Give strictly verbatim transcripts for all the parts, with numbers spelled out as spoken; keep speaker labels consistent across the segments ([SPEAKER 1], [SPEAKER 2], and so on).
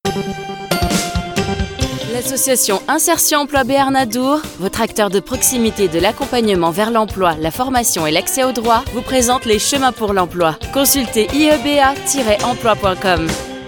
[SPEAKER 1] L'association Insertion Emploi Béarn Adour, votre acteur de proximité de l'accompagnement vers l'emploi, la formation et l'accès au droit, vous présente les chemins pour l'emploi. Consultez i e b a tiret emploi point com.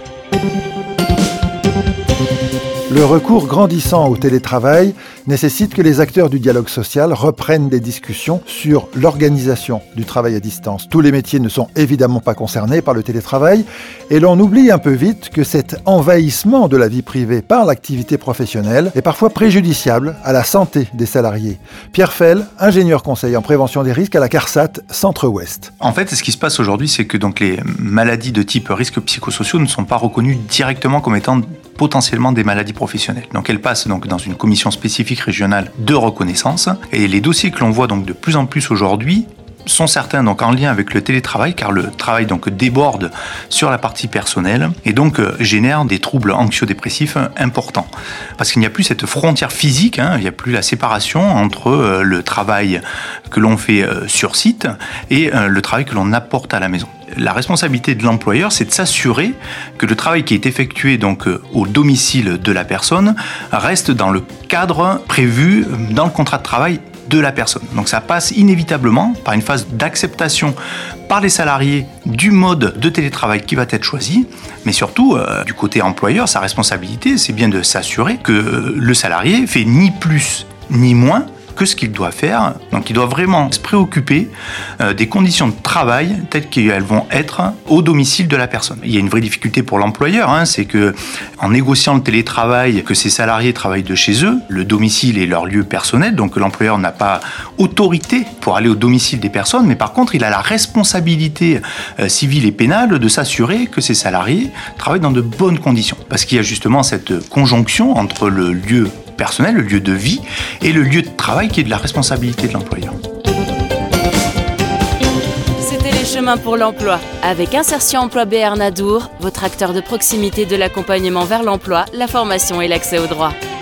[SPEAKER 2] Le recours grandissant au télétravail nécessite que les acteurs du dialogue social reprennent des discussions sur l'organisation du travail à distance. Tous les métiers ne sont évidemment pas concernés par le télétravail et l'on oublie un peu vite que cet envahissement de la vie privée par l'activité professionnelle est parfois préjudiciable à la santé des salariés. Pierre Fell, ingénieur conseil en prévention des risques à la CARSAT Centre-Ouest.
[SPEAKER 3] En fait, ce qui se passe aujourd'hui, c'est que donc, les maladies de type risques psychosociaux ne sont pas reconnues directement comme étant potentiellement des maladies professionnelles. Donc elles passent donc dans une commission spécifique régionale de reconnaissance et les dossiers que l'on voit donc de plus en plus aujourd'hui sont certains donc en lien avec le télétravail car le travail donc déborde sur la partie personnelle et donc euh, génère des troubles anxio-dépressifs importants parce qu'il n'y a plus cette frontière physique, hein, il n'y a plus la séparation entre euh, le travail que l'on fait euh, sur site et euh, le travail que l'on apporte à la maison. La responsabilité de l'employeur, c'est de s'assurer que le travail qui est effectué donc euh, au domicile de la personne reste dans le cadre prévu dans le contrat de travail de la personne. Donc ça passe inévitablement par une phase d'acceptation par les salariés du mode de télétravail qui va être choisi, mais surtout euh, du côté employeur, sa responsabilité, c'est bien de s'assurer que euh, le salarié fait ni plus ni moins que ce qu'il doit faire. Donc il doit vraiment se préoccuper euh, des conditions de travail telles qu'elles vont être au domicile de la personne. Il y a une vraie difficulté pour l'employeur, hein, c'est que en négociant le télétravail, que ses salariés travaillent de chez eux, le domicile est leur lieu personnel, donc l'employeur n'a pas autorité pour aller au domicile des personnes, mais par contre il a la responsabilité euh, civile et pénale de s'assurer que ses salariés travaillent dans de bonnes conditions. Parce qu'il y a justement cette conjonction entre le lieu personnel, le lieu de vie et le lieu de travail qui est de la responsabilité de l'employeur.
[SPEAKER 1] C'était les chemins pour l'emploi. Avec Insertion Emploi Béarn Adour, votre acteur de proximité de l'accompagnement vers l'emploi, la formation et l'accès au droit.